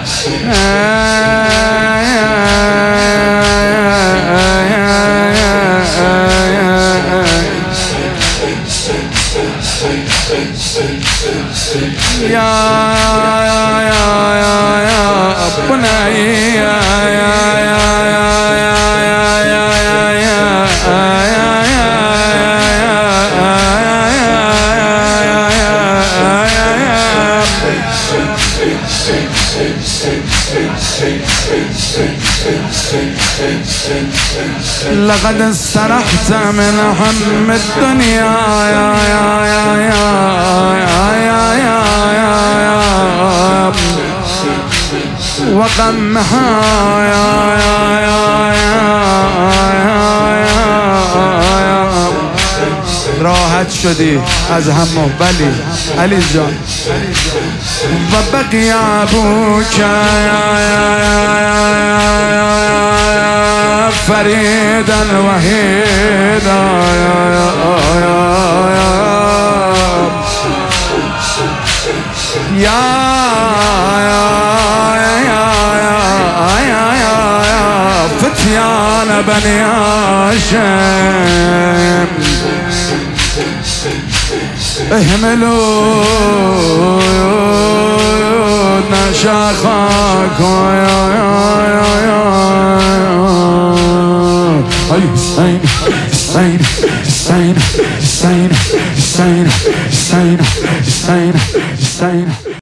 لقد استرحت من هم الدنيا يا يا يا يا يا يا وغمها يا يا يا راحت شدی از همه بلی علی جان و بقی ابوک فریدا وحیدا فتيان بني هاشم احملوا نشاخاك حسين حسين حسين حسين حسين حسين حسين حسين